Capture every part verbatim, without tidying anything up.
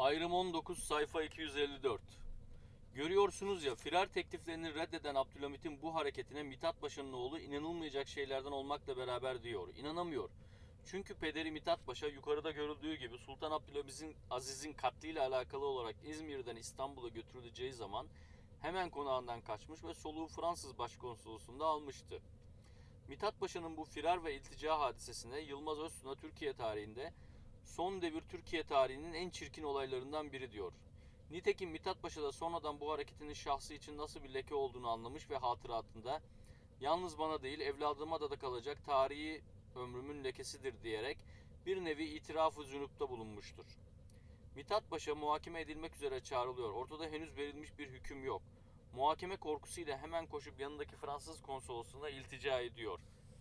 Ayrım on dokuz sayfa iki yüz elli dört. Görüyorsunuz ya, firar tekliflerini reddeden Abdülhamit'in bu hareketine Mithat Paşa'nın oğlu inanılmayacak şeylerden olmakla beraber diyor. İnanamıyor. Çünkü pederi Mithat Paşa yukarıda görüldüğü gibi Sultan Abdülhamiz'in Aziz'in katliyle alakalı olarak İzmir'den İstanbul'a götürüleceği zaman hemen konağından kaçmış ve soluğu Fransız Başkonsolosluğu'nda almıştı. Mithat Paşa'nın bu firar ve iltica hadisesine Yılmaz Öztuna Türkiye tarihinde son devir Türkiye tarihinin en çirkin olaylarından biri diyor. Nitekim Mithat Paşa da sonradan bu hareketinin şahsı için nasıl bir leke olduğunu anlamış ve hatıratında yalnız bana değil evladıma da da kalacak tarihi ömrümün lekesidir diyerek bir nevi itiraf-ı zünupta bulunmuştur. Mithat Paşa muhakeme edilmek üzere çağrılıyor. Ortada henüz verilmiş bir hüküm yok. Muhakeme korkusuyla hemen koşup yanındaki Fransız konsolosluğuna iltica ediyor.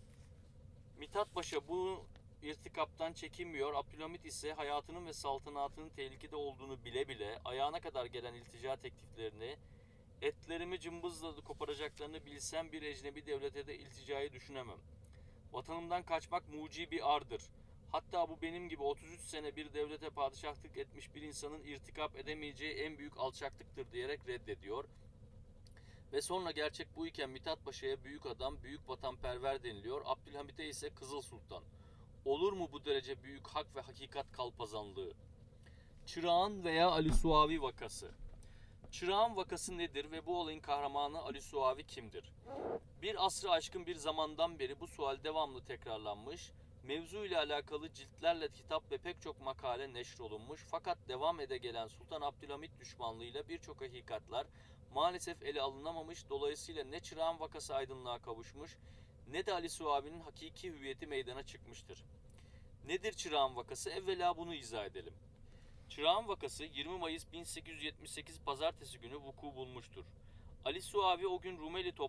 Mithat Paşa bu irtikaptan çekinmiyor. Abdülhamit ise hayatının ve saltanatının tehlikede olduğunu bile bile ayağına kadar gelen iltica tekliflerini, etlerimi cımbızla koparacaklarını bilsem bir ecnebi devlete de ilticayı düşünemem. Vatanımdan kaçmak muci bir ardır. Hatta bu benim gibi otuz üç sene bir devlete padişahlık etmiş bir insanın irtikap edemeyeceği en büyük alçaklıktır diyerek reddediyor. Ve sonra gerçek bu iken Mithat Paşa'ya büyük adam, büyük vatanperver deniliyor. Abdülhamit'e ise Kızıl Sultan. Olur mu bu derece büyük hak ve hakikat kalpazanlığı? Çırağan veya Ali Suavi vakası. Çırağan vakası nedir ve bu olayın kahramanı Ali Suavi kimdir? Bir asrı aşkın bir zamandan beri bu sual devamlı tekrarlanmış, mevzu ile alakalı ciltlerle kitap ve pek çok makale neşrolunmuş fakat devam ede gelen Sultan Abdülhamit düşmanlığıyla birçok hakikatler maalesef ele alınamamış, dolayısıyla ne Çırağan vakası aydınlığa kavuşmuş ne de Ali Suavi'nin hakiki hüviyeti meydana çıkmıştır. Nedir Çırağan vakası? Evvela bunu izah edelim. Çırağan vakası yirmi Mayıs bin sekiz yüz yetmiş sekiz Pazartesi günü vuku bulmuştur. Ali Suavi o gün Rumeli top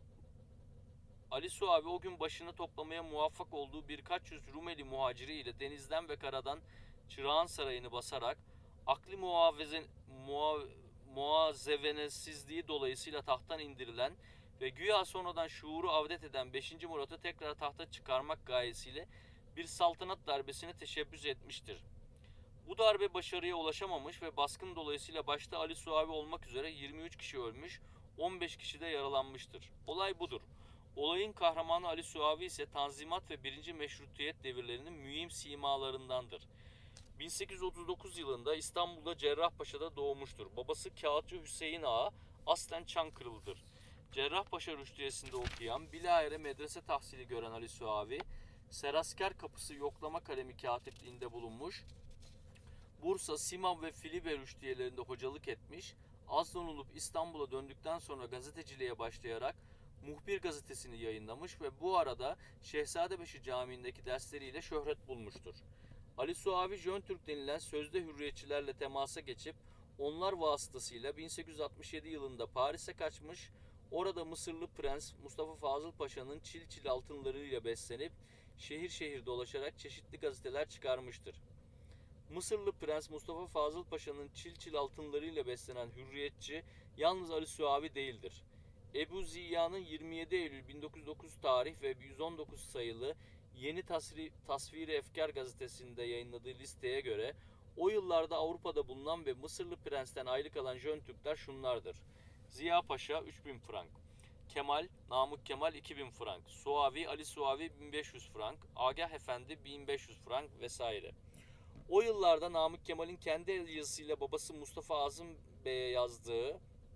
Ali Suavi o gün başını toplamaya muvaffak olduğu birkaç yüz Rumeli muhaciri ile denizden ve karadan Çırağan Sarayı'nı basarak akli muavezen, muav, muazevenesizliği dolayısıyla tahttan indirilen ve güya sonradan şuuru avdet eden beşinci Murat'ı tekrar tahta çıkarmak gayesiyle bir saltanat darbesine teşebbüs etmiştir. Bu darbe başarıya ulaşamamış ve baskın dolayısıyla başta Ali Suavi olmak üzere yirmi üç kişi ölmüş, on beş kişi de yaralanmıştır. Olay budur. Olayın kahramanı Ali Suavi ise Tanzimat ve birinci Meşrutiyet devirlerinin mühim simalarındandır. bin sekiz yüz otuz dokuz yılında İstanbul'da Cerrahpaşa'da doğmuştur. Babası Kağıtçı Hüseyin Ağa aslen Çankırılı'dır. Cerrahpaşa Rüştiyesi'nde okuyan, bilahare medrese tahsili gören Ali Suavi, Serasker Kapısı yoklama kalemi katipliğinde bulunmuş, Bursa, Simav ve Filibe rüştiyelerinde hocalık etmiş, Aslan olup İstanbul'a döndükten sonra gazeteciliğe başlayarak Muhbir gazetesini yayınlamış ve bu arada Şehzadebaşı Camii'ndeki dersleriyle şöhret bulmuştur. Ali Suavi Jöntürk denilen sözde hürriyetçilerle temasa geçip onlar vasıtasıyla bin sekiz yüz altmış yedi yılında Paris'e kaçmış, orada Mısırlı Prens Mustafa Fazıl Paşa'nın çil çil altınlarıyla beslenip şehir şehir dolaşarak çeşitli gazeteler çıkarmıştır. Mısırlı Prens Mustafa Fazıl Paşa'nın çil çil altınlarıyla beslenen hürriyetçi yalnız Ali Suavi değildir. Ebu Ziya'nın yirmi yedi Eylül bin dokuz yüz dokuz tarih ve yüz on dokuz sayılı Yeni Tasri, Tasvir-i Efkar gazetesinde yayınladığı listeye göre o yıllarda Avrupa'da bulunan ve Mısırlı Prens'ten aylık alan Jöntürkler şunlardır: Ziya Paşa üç bin frank, Kemal, Namık Kemal iki bin frank, Suavi, Ali Suavi bin beş yüz frank, Agah Efendi bin beş yüz frank vesaire. O yıllarda Namık Kemal'in kendi el yazısıyla babası Mustafa Azım Bey'e yazdığı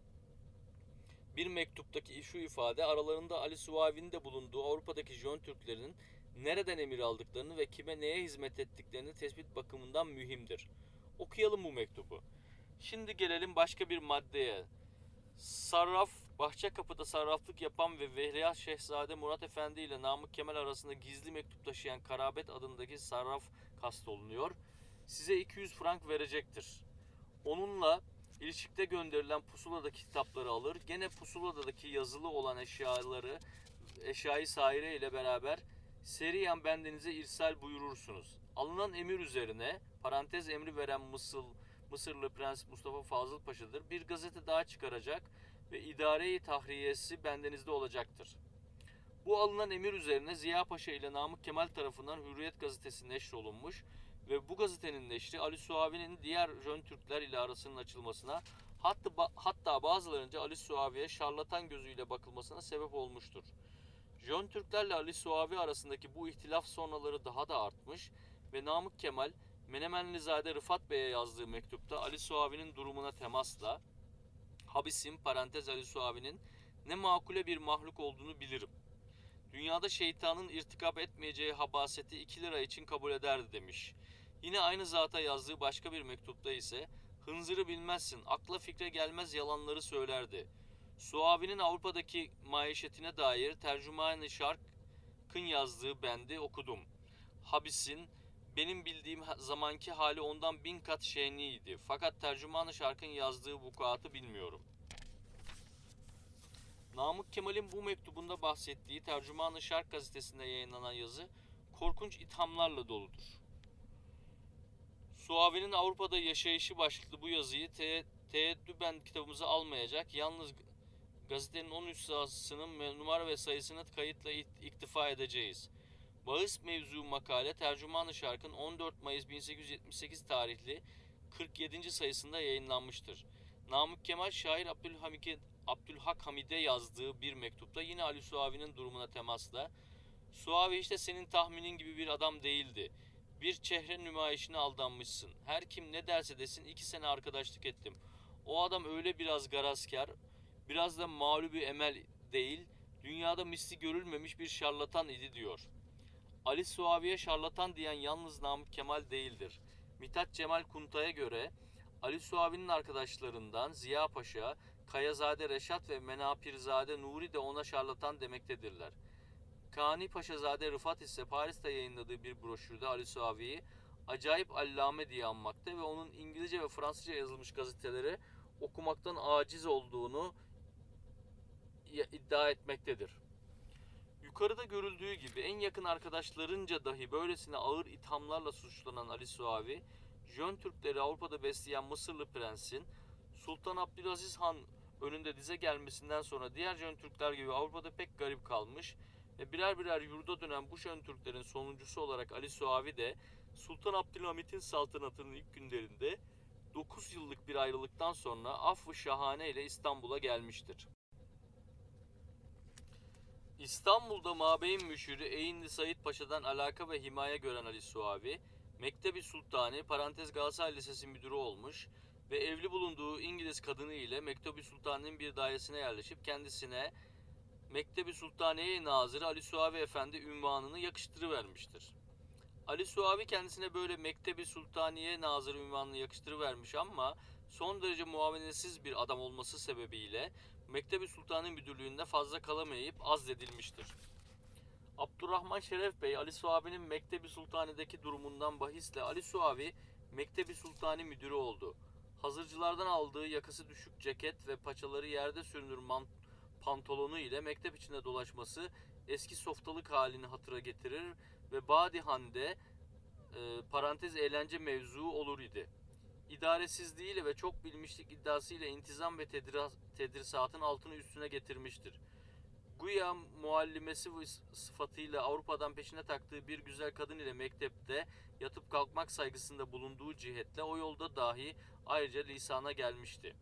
bir mektuptaki şu ifade aralarında Ali Suavi'nin de bulunduğu Avrupa'daki Jöntürklerin nereden emir aldıklarını ve kime neye hizmet ettiklerini tespit bakımından mühimdir. Okuyalım bu mektubu. Şimdi gelelim başka bir maddeye. Sarraf, Bahçekapı'da sarraflık yapan ve Veliaht Şehzade Murat Efendi ile Namık Kemal arasında gizli mektup taşıyan Karabet adındaki sarraf kastolunuyor. Size iki yüz frank verecektir. Onunla İlçik'te gönderilen pusuladaki kitapları alır, gene pusuladaki yazılı olan eşyaları, eşyayı saire ile beraber seriyen bendenize irsal buyurursunuz. Alınan emir üzerine, parantez emri veren Mısır, Mısırlı Prens Mustafa Fazıl Paşa'dır, bir gazete daha çıkaracak ve idare-i tahriyesi bendenizde olacaktır. Bu alınan emir üzerine Ziya Paşa ile Namık Kemal tarafından Hürriyet gazetesi neşrolunmuş, ve bu gazetenin neşri Ali Suavi'nin diğer Jön Türkler ile arasının açılmasına, hatta, hatta bazılarınca Ali Suavi'ye şarlatan gözüyle bakılmasına sebep olmuştur. Jön Türklerle Ali Suavi arasındaki bu ihtilaf sonraları daha da artmış ve Namık Kemal, Menemenlizade Rıfat Bey'e yazdığı mektupta Ali Suavi'nin durumuna temasla, habisim parantez Ali Suavi'nin ne makule bir mahluk olduğunu bilirim. Dünyada şeytanın irtikap etmeyeceği habaseti iki lira için kabul ederdi demiş. Yine aynı zata yazdığı başka bir mektupta ise hınzırı bilmezsin, akla fikre gelmez yalanları söylerdi. Suavi'nin Avrupa'daki maişetine dair Tercüman-ı Şark'ın yazdığı bendi okudum. Habis'in benim bildiğim zamanki hali ondan bin kat şenliydi. Fakat Tercüman-ı Şark'ın yazdığı vukuatı bilmiyorum. Namık Kemal'in bu mektubunda bahsettiği Tercüman-ı Şark gazetesinde yayınlanan yazı korkunç ithamlarla doludur. Suavi'nin Avrupa'da yaşayışı başlıklı bu yazıyı te teeddüben kitabımıza almayacak, yalnız gazetenin on üç sayısının numara ve sayısını kayıtla iktifa edeceğiz. Bahis mevzu makale Tercüman-ı Şark'ın on dört Mayıs bin sekiz yüz yetmiş sekiz tarihli kırk yedinci sayısında yayınlanmıştır. Namık Kemal şair Abdülhamid'e Abdülhak Hamid'e yazdığı bir mektupta yine Ali Suavi'nin durumuna temasla, Suavi işte senin tahminin gibi bir adam değildi. Bir çehre nümayişine aldanmışsın. Her kim ne derse desin iki sene arkadaşlık ettim. O adam öyle biraz garazkar, biraz da mağlubi emel değil, dünyada misli görülmemiş bir şarlatan idi diyor. Ali Suavi'ye şarlatan diyen yalnız Namık Kemal değildir. Mithat Cemal Kuntay'a göre Ali Suavi'nin arkadaşlarından Ziya Paşa, Kayazade Reşat ve Menapirzade Nuri de ona şarlatan demektedirler. Kani Paşazade Rıfat ise Paris'te yayınladığı bir broşürde Ali Suavi'yi acayip allame diye anmakta ve onun İngilizce ve Fransızca yazılmış gazeteleri okumaktan aciz olduğunu iddia etmektedir. Yukarıda görüldüğü gibi en yakın arkadaşlarınca dahi böylesine ağır ithamlarla suçlanan Ali Suavi, Jön Türkleri Avrupa'da besleyen Mısırlı prensin Sultan Abdülaziz Han önünde dize gelmesinden sonra diğer Jön Türkler gibi Avrupa'da pek garip kalmış ve birer birer yurda dönen bu Jön Türklerin sonuncusu olarak Ali Suavi de Sultan Abdülhamit'in saltanatının ilk günlerinde dokuz yıllık bir ayrılıktan sonra Affı Şahane ile İstanbul'a gelmiştir. İstanbul'da Mabeyin Müşiri Eynli Said Paşa'dan alaka ve himaye gören Ali Suavi, Mektebi Sultani parantez Galatasaray Lisesi müdürü olmuş ve evli bulunduğu İngiliz kadını ile Mektebi Sultani'nin bir dairesine yerleşip kendisine Mektebi Sultaniye Nazırı Ali Suavi Efendi ünvanını yakıştırıvermiştir. Ali Suavi kendisine böyle Mektebi Sultaniye Nazırı ünvanını yakıştırıvermiş ama son derece muavenetsiz bir adam olması sebebiyle Mektebi Sultanı müdürlüğünde fazla kalamayıp azledilmiştir. Abdurrahman Şeref Bey, Ali Suavi'nin Mektebi Sultani'deki durumundan bahisle Ali Suavi Mektebi Sultani müdürü oldu. Hazırcılardan aldığı yakası düşük ceket ve paçaları yerde sürünür pantolonu ile mektep içinde dolaşması eski softalık halini hatıra getirir ve Badihan'de e, parantez eğlence mevzuu olur idi. İdaresizliğiyle ve çok bilmişlik iddiasıyla intizam ve tedris, tedrisatın altını üstüne getirmiştir. Güya muallimesi sıfatıyla Avrupa'dan peşine taktığı bir güzel kadın ile mektepte yatıp kalkmak saygısında bulunduğu cihetle o yolda dahi ayrıca lisana gelmişti.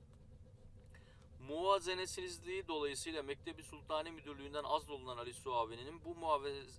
Muvazenesizliği dolayısıyla Mektebi Sultani Müdürlüğü'nden azdolunan Ali Suavi'nin bu muavez,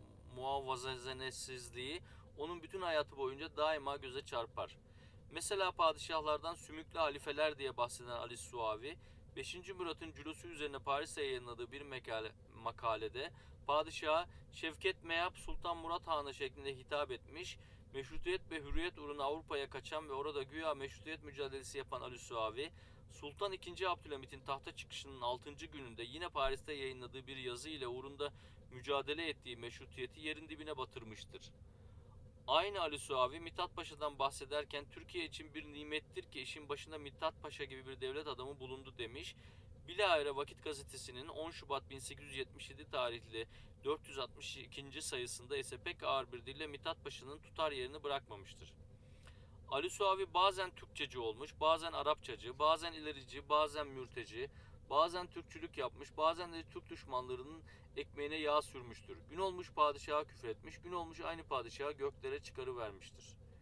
muvazenesizliği onun bütün hayatı boyunca daima göze çarpar. Mesela padişahlardan sümüklü halifeler diye bahseden Ali Suavi, beşinci Murat'ın cülusu üzerine Paris'te yayınladığı bir makale, makalede padişaha Şevket Meyap Sultan Murat Han'a şeklinde hitap etmiş, meşrutiyet ve hürriyet uğruna Avrupa'ya kaçan ve orada güya meşrutiyet mücadelesi yapan Ali Suavi, Sultan ikinci. Abdülhamit'in tahta çıkışının altıncı gününde yine Paris'te yayınladığı bir yazı ile uğrunda mücadele ettiği meşrutiyeti yerin dibine batırmıştır. Aynı Ali Suavi, Mithat Paşa'dan bahsederken Türkiye için bir nimettir ki işin başında Mithat Paşa gibi bir devlet adamı bulundu demiş. Bilahare Vakit Gazetesi'nin on Şubat bin sekiz yüz yetmiş yedi tarihli dört yüz altmış ikinci sayısında ise pek ağır bir dille Mithat Paşa'nın tutar yerini bırakmamıştır. Ali Suavi bazen Türkçeci olmuş, bazen Arapçacı, bazen ilerici, bazen mürteci, bazen Türkçülük yapmış, bazen de Türk düşmanlarının ekmeğine yağ sürmüştür. Gün olmuş padişaha küfretmiş, gün olmuş aynı padişahı göklere çıkarıvermiştir.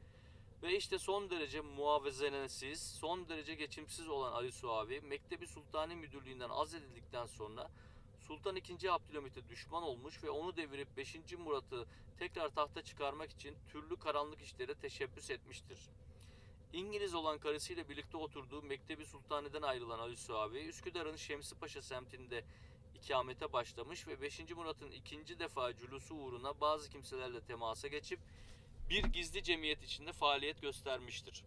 Ve işte son derece muavezenesiz, son derece geçimsiz olan Ali Suavi, Mektebi Sultani Müdürlüğü'nden azledildikten sonra Sultan ikinci. Abdülhamit'e düşman olmuş ve onu devirip beşinci. Murat'ı tekrar tahta çıkarmak için türlü karanlık işlere teşebbüs etmiştir. İngiliz olan karısıyla birlikte oturduğu Mektebi Sultani'den ayrılan Ali Suavi, Üsküdar'ın Şemsi Paşa semtinde ikamete başlamış ve beşinci. Murat'ın ikinci defa cülusu uğruna bazı kimselerle temasa geçip bir gizli cemiyet içinde faaliyet göstermiştir.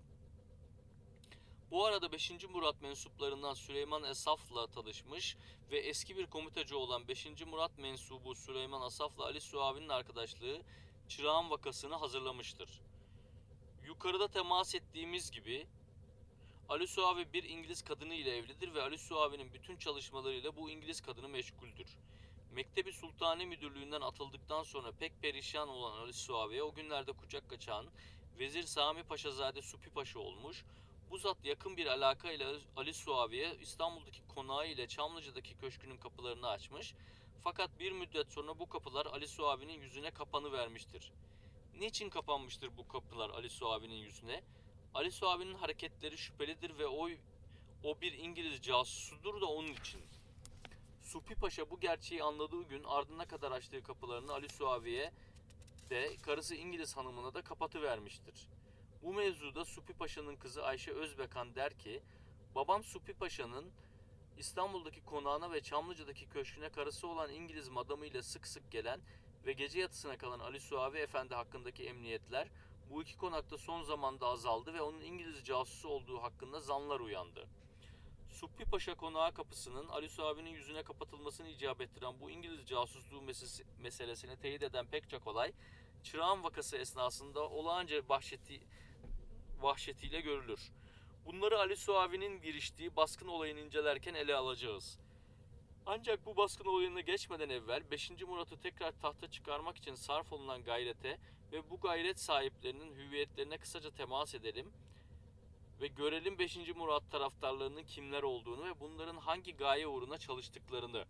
Bu arada beşinci. Murat mensuplarından Süleyman Esaf'la tanışmış ve eski bir komitacı olan beşinci. Murat mensubu Süleyman Asaf'la Ali Suavi'nin arkadaşlığı Çırağan vakasını hazırlamıştır. Yukarıda temas ettiğimiz gibi Ali Suavi bir İngiliz kadını ile evlidir ve Ali Suavi'nin bütün çalışmalarıyla bu İngiliz kadını meşguldür. Mektebi Sultani Müdürlüğü'nden atıldıktan sonra pek perişan olan Ali Suavi'ye o günlerde kucak kaçan Vezir Sami Paşazade Supi Paşa olmuş. Bu zat yakın bir alaka ile Ali Suavi'ye İstanbul'daki konağı ile Çamlıca'daki köşkünün kapılarını açmış. Fakat bir müddet sonra bu kapılar Ali Suavi'nin yüzüne kapanıvermiştir. Niçin kapanmıştır bu kapılar Ali Suavi'nin yüzüne? Ali Suavi'nin hareketleri şüphelidir ve o, o bir İngiliz casusudur da onun için. Supi Paşa bu gerçeği anladığı gün ardına kadar açtığı kapılarını Ali Suavi'ye de karısı İngiliz hanımına da kapatıvermiştir. Bu mevzuda Supi Paşa'nın kızı Ayşe Özbekan der ki, babam Supi Paşa'nın İstanbul'daki konağına ve Çamlıca'daki köşküne karısı olan İngiliz madamı ile sık sık gelen ve gece yatısına kalan Ali Suavi Efendi hakkındaki emniyetler bu iki konakta son zamanda azaldı ve onun İngiliz casusu olduğu hakkında zanlar uyandı. Supi Paşa konağı kapısının Ali Suavi'nin yüzüne kapatılmasını icap ettiren bu İngiliz casusluğu meselesini teyit eden pek çok olay Çırağan vakası esnasında olağanca vahşeti, vahşetiyle görülür. Bunları Ali Suavi'nin giriştiği baskın olayını incelerken ele alacağız. Ancak bu baskın olayına geçmeden evvel beşinci. Murat'ı tekrar tahta çıkarmak için sarf olunan gayrete ve bu gayret sahiplerinin hüviyetlerine kısaca temas edelim ve görelim beşinci. Murat taraftarlarının kimler olduğunu ve bunların hangi gaye uğruna çalıştıklarını.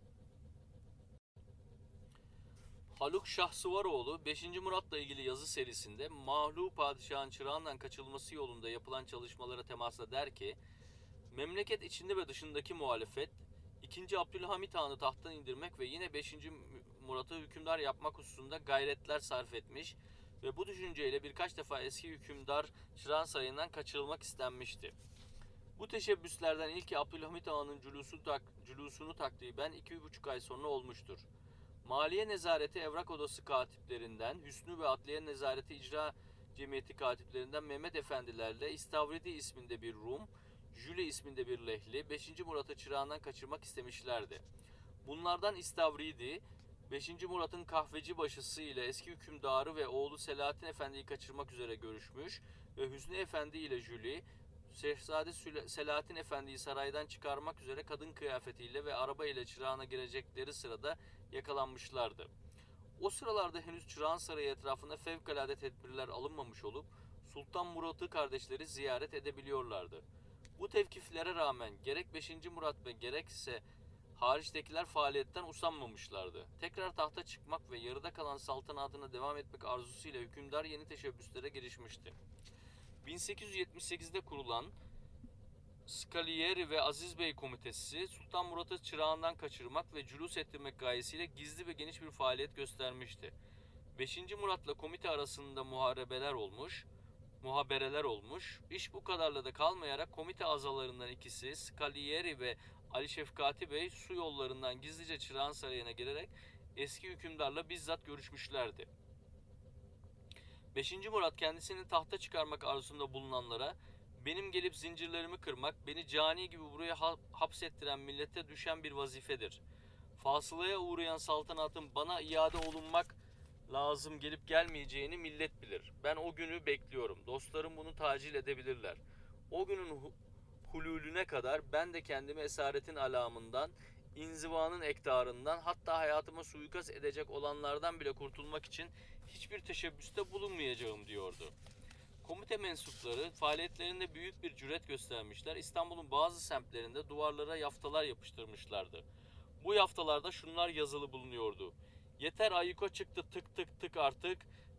Haluk Şahsıvaroğlu beşinci. Murat'la ilgili yazı serisinde Mahlu Padişah'ın çırağından kaçılması yolunda yapılan çalışmalara temasla der ki, memleket içinde ve dışındaki muhalefet ikinci. Abdülhamit Han'ı tahttan indirmek ve yine beşinci. Murat'ı hükümdar yapmak hususunda gayretler sarf etmiş ve bu düşünceyle birkaç defa eski hükümdar Çırağan Sarayı'ndan kaçırılmak istenmişti. Bu teşebbüslerden ilki Abdülhamit Han'ın cülusu tak, cülusunu takriben iki buçuk ay sonra olmuştur. Maliye Nezareti Evrak Odası katiplerinden Hüsnü ve Adliye Nezareti İcra Cemiyeti katiplerinden Mehmet Efendilerle İstavridi isminde bir Rum, Jüli isminde bir Lehli beşinci. Murat'ı çırağından kaçırmak istemişlerdi. Bunlardan İstavridi, beşinci. Murat'ın kahveci başısı ile eski hükümdarı ve oğlu Selahattin Efendi'yi kaçırmak üzere görüşmüş ve Hüsnü Efendi ile Jüli, Şehzade Selahattin Efendi'yi saraydan çıkarmak üzere kadın kıyafetiyle ve araba ile çırağına girecekleri sırada yakalanmışlardı. O sıralarda henüz Çırağan Sarayı etrafında fevkalade tedbirler alınmamış olup Sultan Murat'ı kardeşleri ziyaret edebiliyorlardı. Bu tevkiflere rağmen gerek beşinci. Murat ve gerekse hariçtekiler faaliyetten usanmamışlardı. Tekrar tahta çıkmak ve yarıda kalan saltanatına devam etmek arzusuyla hükümdar yeni teşebbüslere girişmişti. bin sekiz yüz yetmiş sekizde kurulan Scalieri ve Aziz Bey Komitesi Sultan Murat'ı çırağından kaçırmak ve cülus ettirmek gayesiyle gizli ve geniş bir faaliyet göstermişti. beşinci. Murat'la komite arasında muharebeler olmuş, muhabereler olmuş. İş bu kadarla da kalmayarak komite azalarından ikisi Scalieri ve Ali Şefkati Bey su yollarından gizlice Çırağan Sarayı'na gelerek eski hükümdarla bizzat görüşmüşlerdi. beşinci. Murat kendisini tahta çıkarmak arzusunda bulunanlara benim gelip zincirlerimi kırmak, beni cani gibi buraya hapsettiren millete düşen bir vazifedir. Fasılaya uğrayan saltanatın bana iade olunmak lazım gelip gelmeyeceğini millet bilir. Ben o günü bekliyorum. Dostlarım bunu tacil edebilirler. O günün hululüne kadar ben de kendimi esaretin alamından, inzivanın ektarından, hatta hayatıma suikast edecek olanlardan bile kurtulmak için hiçbir teşebbüste bulunmayacağım diyordu. Komite mensupları faaliyetlerinde büyük bir cüret göstermişler. İstanbul'un bazı semtlerinde duvarlara yaftalar yapıştırmışlardı. Bu yaftalarda şunlar yazılı bulunuyordu: yeter ayyuka çıktı tık tık tık artık,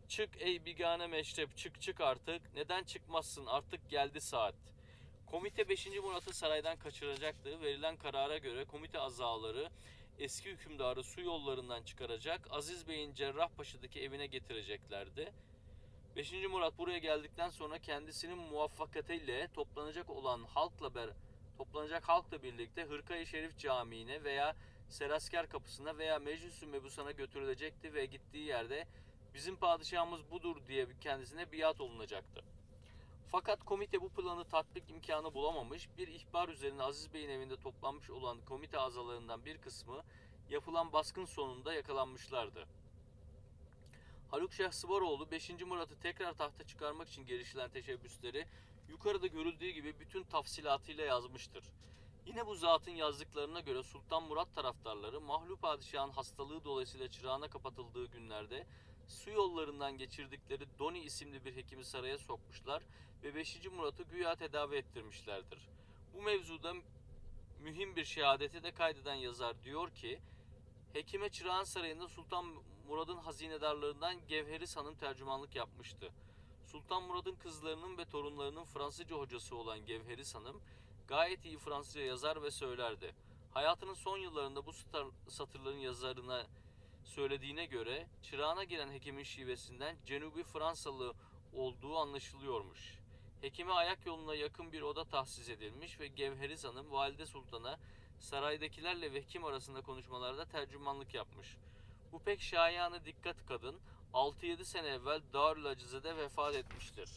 Çık ey bigane meşrep, çık çık artık. Neden çıkmazsın, artık geldi saat. Komite beşinci Murat'ı saraydan kaçıracaktı. Verilen karara göre komite azaları eski hükümdarı su yollarından çıkaracak, Aziz Bey'in Cerrahpaşa'daki evine getireceklerdi. beşinci Murat buraya geldikten sonra kendisinin muvaffakatiyle toplanacak olan halkla ber toplanacak halkla birlikte Hırka-i Şerif Camii'ne veya Serasker Kapısı'na veya Meclis-i Mebusan'a götürülecekti ve gittiği yerde bizim padişahımız budur diye kendisine biat olunacaktı. Fakat komite bu planı tatbik imkanı bulamamış, bir ihbar üzerine Aziz Bey'in evinde toplanmış olan komite azalarından bir kısmı yapılan baskın sonunda yakalanmışlardı. Haluk Şahsıvaroğlu beşinci Murat'ı tekrar tahta çıkarmak için girişilen teşebbüsleri yukarıda görüldüğü gibi bütün tafsilatıyla yazmıştır. Yine bu zatın yazdıklarına göre Sultan Murat taraftarları Mahlup Padişah'ın hastalığı dolayısıyla çırağına kapatıldığı günlerde su yollarından geçirdikleri Doni isimli bir hekimi saraya sokmuşlar ve beşinci Murat'ı güya tedavi ettirmişlerdir. Bu mevzuda mühim bir şehadeti de kaydeden yazar diyor ki, Hekime Çırağan Sarayı'nda Sultan Murad'ın hazinedarlarından Gevheris Hanım tercümanlık yapmıştı. Sultan Murad'ın kızlarının ve torunlarının Fransızca hocası olan Gevheris Hanım gayet iyi Fransızca yazar ve söylerdi. Hayatının son yıllarında bu satırların yazarına söylediğine göre çırağına giren hekimin şivesinden Cenubi Fransalı olduğu anlaşılıyormuş. Hekime ayak yoluna yakın bir oda tahsis edilmiş ve Gevheris Hanım Valide Sultan'a saraydakilerle ve hekim arasında konuşmalarda tercümanlık yapmış. Bu pek şayanı dikkat kadın altı yedi sene evvel Darül Acize'de vefat etmiştir.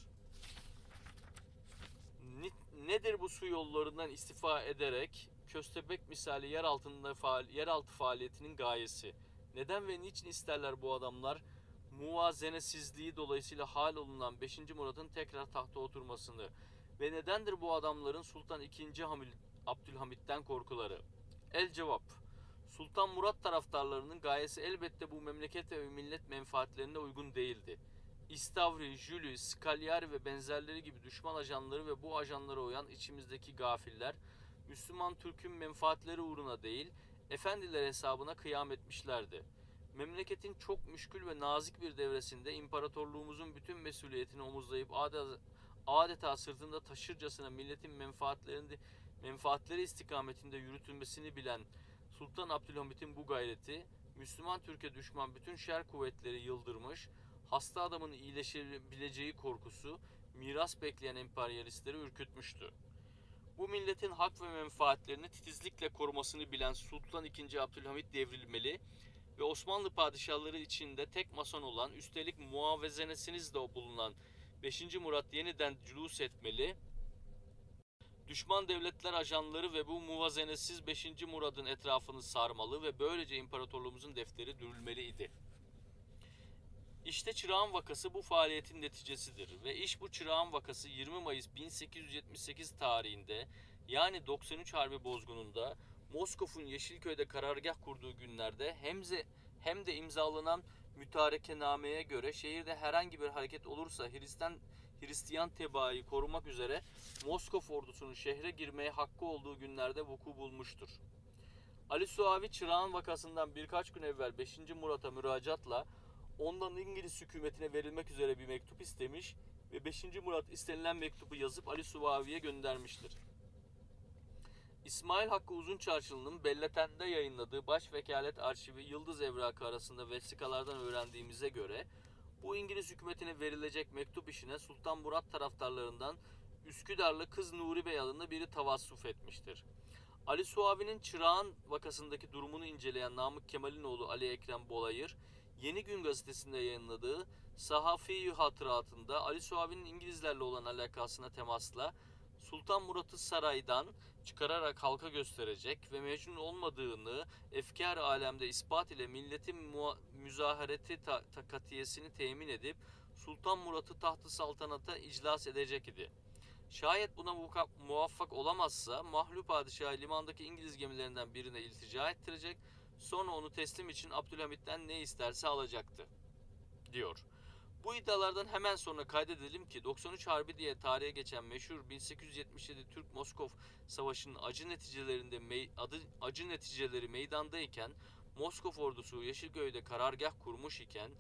Nedir bu su yollarından istifa ederek köstebek misali yer altında faal, yeraltı faaliyetinin gayesi? Neden ve niçin isterler bu adamlar muvazenesizliği dolayısıyla hal olunan beşinci Murat'ın tekrar tahta oturmasını? Ve nedendir bu adamların Sultan ikinci. Abdülhamit'ten korkuları? El cevap: Sultan Murat taraftarlarının gayesi elbette bu memleket ve millet menfaatlerine uygun değildi. İstavri, Jüli, Scagliari ve benzerleri gibi düşman ajanları ve bu ajanlara uyan içimizdeki gafiller, Müslüman Türk'ün menfaatleri uğruna değil, efendiler hesabına kıyam etmişlerdi. Memleketin çok müşkül ve nazik bir devresinde imparatorluğumuzun bütün mesuliyetini omuzlayıp adeta, adeta sırtında taşırcasına milletin menfaatlerinde menfaatleri istikametinde yürütülmesini bilen Sultan Abdülhamit'in bu gayreti, Müslüman Türkiye düşman bütün şer kuvvetleri yıldırmış, hasta adamın iyileşebileceği korkusu, miras bekleyen emperyalistleri ürkütmüştü. Bu milletin hak ve menfaatlerini titizlikle korumasını bilen Sultan ikinci. Abdülhamit devrilmeli ve Osmanlı padişahları içinde tek mason olan, üstelik muavezenesiniz de bulunan beşinci. Murat yeniden cülûs etmeli, düşman devletler ajanları ve bu muvazenesiz beşinci. Murad'ın etrafını sarmalı ve böylece imparatorluğumuzun defteri dürülmeliydi. İşte Çırağan vakası bu faaliyetin neticesidir ve iş bu Çırağan vakası yirmi Mayıs bin sekiz yüz yetmiş sekiz tarihinde, yani doksan üç Harbi bozgununda Moskov'un Yeşilköy'de karargah kurduğu günlerde hem de, hem de imzalanan mütarekenameye göre şehirde herhangi bir hareket olursa Hristiyan Hristiyan tebaayı korumak üzere Moskov ordusunun şehre girmeye hakkı olduğu günlerde vuku bulmuştur. Ali Suavi Çırağan vakasından birkaç gün evvel beşinci. Murat'a müracaatla ondan İngiliz hükümetine verilmek üzere bir mektup istemiş ve beşinci. Murat istenilen mektubu yazıp Ali Suavi'ye göndermiştir. İsmail Hakkı Uzunçarşılı'nın Belleten'de yayınladığı Baş Vekalet Arşivi Yıldız Evrakı arasında vesikalardan öğrendiğimize göre bu İngiliz hükümetine verilecek mektup işine Sultan Murat taraftarlarından Üsküdarlı Kız Nuri Bey adında biri tavassuf etmiştir. Ali Suavi'nin Çırağan vakasındaki durumunu inceleyen Namık Kemal'in oğlu Ali Ekrem Bolayır, Yeni Gün gazetesinde yayınladığı Sahafi Hatıratında Ali Suavi'nin İngilizlerle olan alakasına temasla Sultan Murat'ı saraydan çıkararak halka gösterecek ve mecnun olmadığını efkar-ı alemde ispat ile milletin müzahareti ta- takatiyesini temin edip Sultan Murat'ı taht-ı saltanata iclas edecek idi. Şayet buna muvaffak olamazsa Mahlup Padişahı limandaki İngiliz gemilerinden birine iltica ettirecek, sonra onu teslim için Abdülhamit'ten ne isterse alacaktı, diyor. Bu iddialardan hemen sonra kaydedelim ki doksan üç Harbi diye tarihe geçen meşhur bin sekiz yüz yetmiş yedi Türk-Moskov Savaşı'nın acı neticelerinde mey, adı, acı neticeleri meydandayken Moskov ordusu Yeşilköy'de karargah kurmuş iken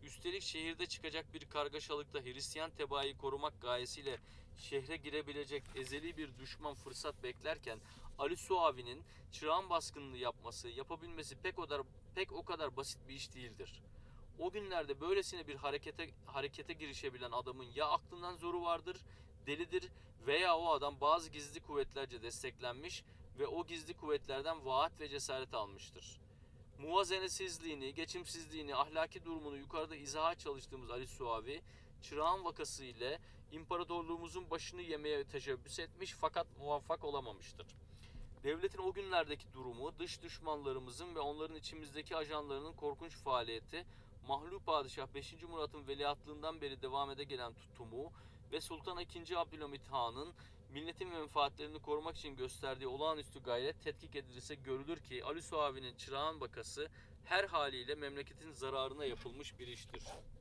Üstelik şehirde çıkacak bir kargaşalıkta Hristiyan tebaayı korumak gayesiyle şehre girebilecek ezeli bir düşman fırsat beklerken Ali Suavi'nin çırağan baskınlığı yapması, yapabilmesi pek o kadar pek o kadar basit bir iş değildir. O günlerde böylesine bir harekete harekete girişebilen adamın ya aklından zoru vardır, delidir veya o adam bazı gizli kuvvetlerce desteklenmiş ve o gizli kuvvetlerden vaat ve cesaret almıştır. Muvazenesizliğini, geçimsizliğini, ahlaki durumunu yukarıda izaha çalıştığımız Ali Suavi, Çırağan vakası ile imparatorluğumuzun başını yemeye teşebbüs etmiş fakat muvaffak olamamıştır. Devletin o günlerdeki durumu, dış düşmanlarımızın ve onların içimizdeki ajanlarının korkunç faaliyeti, Mahlu Padişah beşinci Murat'ın veliahtlığından beri devam ede gelen tutumu ve Sultan ikinci. Abdülhamit Han'ın milletin menfaatlerini korumak için gösterdiği olağanüstü gayret tetkik edilirse görülür ki Ali Suavi'nin Çırağan vakası her haliyle memleketin zararına yapılmış bir iştir.